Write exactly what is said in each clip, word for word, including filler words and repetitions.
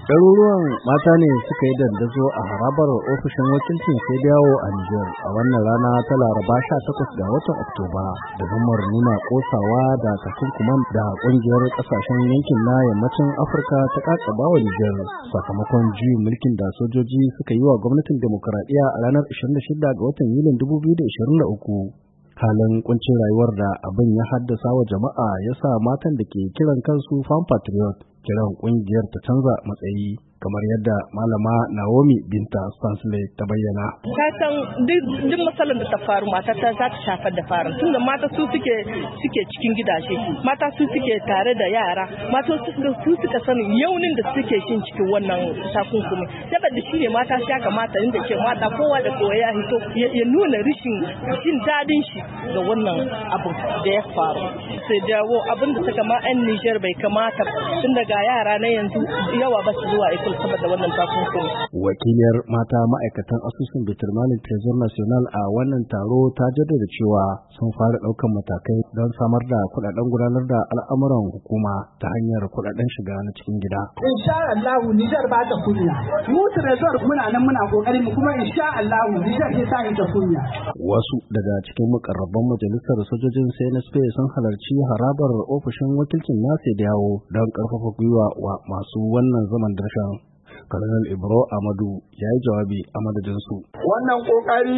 Ɗaruruwan mata ne suka yi dandazo a harabar ofishin wakilcin sai yawo a Nijar a wannan rana ta Laraba sha takwas ga watan Oktoba da zammar nuna kosawa da takunkuman da ƙungiyar ƙasashen yankin na yammacin Afirka ta kakaba wa Nijar sakamakon juyin mulkin da sojoji suka yi wa gwamnatin demokuraɗiyya a ranar ashirin da shida ga watan Yulin dubu biyu da ashirin da uku. Halin kuncin rayuwar da abin ya haddasa wa jama'a ya sa matan da ke kiran kansu Fan Patriot kiran kungiyar ta canza matsayi kamar yadda malama Naomi Binta Stanley ta bayyana. Ta san duk matsalar da ta faru mata ta za ta shafar da farin tunda mata su suke suke cikin gidaje, mata su suke tare da yara, mata su suka sani yaunin da suke shin cikin wannan takunkumi. Saboda shi ne mata ya kamata inda ke mata kowa da kowa ya hito ya nuna rishin jin dadin shi ga wannan abu da ya faru. Sai dawo abin da suka ma 'yan Niger bai kamata tun daga yara na yanzu yawa ba su zuwa ikul saboda wannan takunkumi. Wakiliyar mata ma'aikatan asusun Bitirmalin Trezor National a wannan taro ta jaddada cewa sun fara ɗaukan matakai don samar da kuɗaɗen gudanar da al'amuran hukuma ta hanyar kuɗaɗen shiga na cikin gida. Insha Allah Nijar ba ta kunya. Mu Trezor muna nan muna kokarin mu kuma insha Allah Nijar ke sa ta kunya. Wasu daga cikin mukarraban majalisar sojojin C N S P sun halarci harabar ofishin wakilcin Nase da yawo don karfafa gwiwa wa masu wannan zaman darshan. Colonel Ibro Amadu ya yi jawabi a madadinsu. Wannan kokari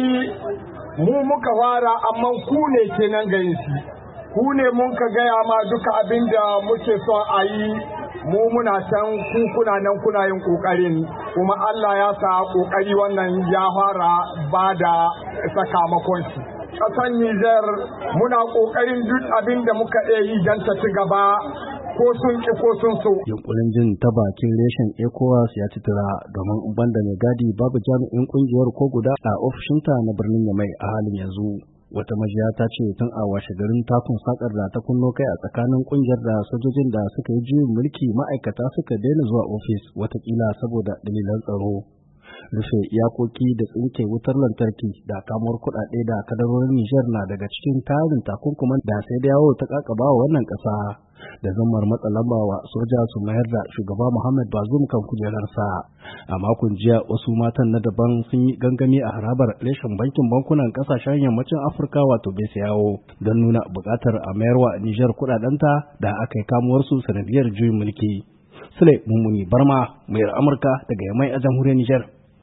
mu muka fara amma ku ne kenan gayin shi. Ku ne mun ka gaya ma duka abin da muke son a yi mu muna can ku kuna nan kuna yin kokarin kuma Allah ya sa kokari wannan ya fara ba da sakamakon shi. Ƙasar Nijar muna kokarin duk abin da muka iya yi don ta ci gaba ko sun ki ko sun so. Yunkurin jin ta bakin reshen ECOWAS ya ci tura domin banda mai gadi babu jami'in kungiyar ko guda a ofishinta na birnin Yamai a halin yanzu. Wata majiya ta ce tun a washe garin takun sakar da ta kunno kai a tsakanin kungiyar da sojojin da suka yi juyin mulki ma'aikata suka daina zuwa ofis watakila saboda dalilan tsaro. Rufe iyakoki da tsinke wutar lantarki da kamuwar kuɗaɗe da kadarorin Nijar na daga cikin tarin takunkuman da sai da yawo ta kakaba wa wannan ƙasa da zammar matsa lamba wa soja su mayar da shugaba Muhammad Bazoum kan kujerarsa. A makon jiya wasu matan na daban sun yi gangami a harabar reshen bankin bankunan ƙasashen yammacin Afirka wato B C A O don nuna buƙatar a mayarwa Nijar kuɗaɗenta da aka yi kamuwarsu sanadiyar juyin mulki. Sule Mummuni Barma, mayar Amurka daga Yamai a jamhuriyar Nijar.